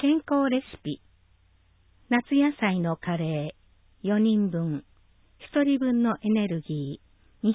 健康レシピ。夏野菜のカレー4人分、1人分のエネルギー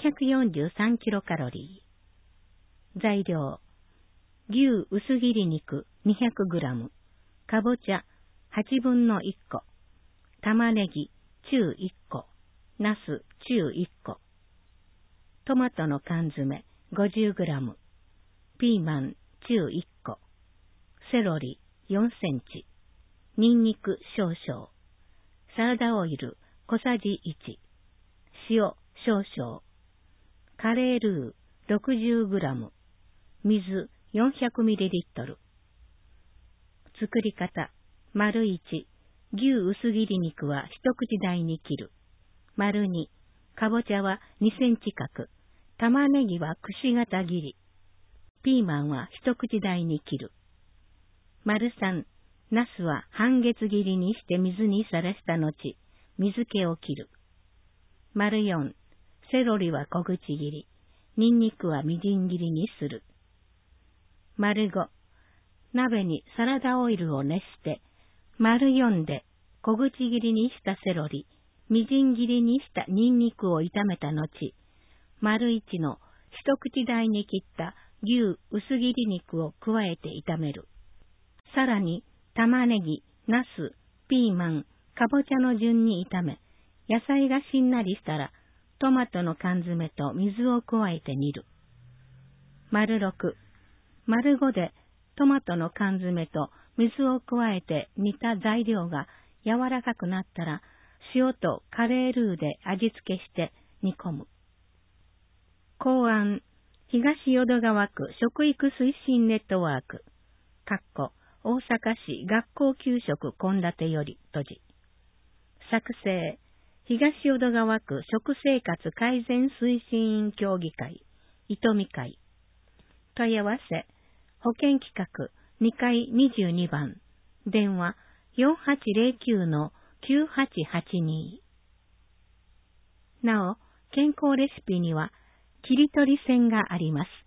243キロカロリー。材料、牛薄切り肉200グラム、かぼちゃ8分の1個、玉ねぎ中1個、ナス中1個、トマトの缶詰50グラム、ピーマン中1個、セロリ4センチ、ニンニク少々、サラダオイル小さじ1、塩少々、カレールー60グラム、水400ミリリットル。作り方、丸1、牛薄切り肉は一口大に切る。丸2、かぼちゃは2センチ角、玉ねぎはくし形切り、ピーマンは一口大に切る。丸3、ナスは半月切りにして水にさらした後、水気を切る。丸4、セロリは小口切り、ニンニクはみじん切りにする。丸5、鍋にサラダオイルを熱して、丸4で小口切りにしたセロリ、みじん切りにしたニンニクを炒めた後、丸1の一口大に切った牛薄切り肉を加えて炒める。さらに玉ねぎ、ナス、ピーマン、かぼちゃの順に炒め、野菜がしんなりしたらトマトの缶詰と水を加えて煮る。丸6、丸5でトマトの缶詰と水を加えて煮た材料が柔らかくなったら、塩とカレールーで味付けして煮込む。考案、東淀川区食育推進ネットワーク、大阪市学校給食献立より閉じ。作成、東淀川区食生活改善推進員協議会、糸見会。問い合わせ、保健企画2階22番、電話4809-9882。なお、健康レシピには切り取り線があります。